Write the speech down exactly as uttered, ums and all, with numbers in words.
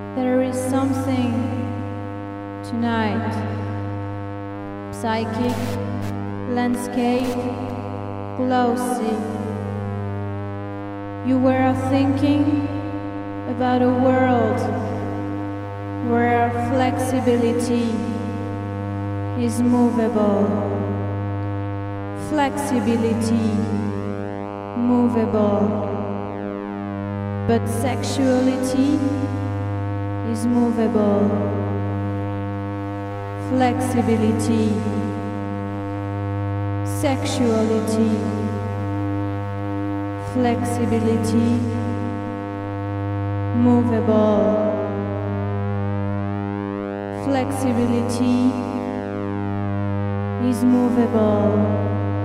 There is something tonight, psychic, landscape, glossy. You were thinking about a world where flexibility is movable. Flexibility, movable. But sexuality is movable. Flexibility, sexuality, flexibility, movable. Flexibility is movable.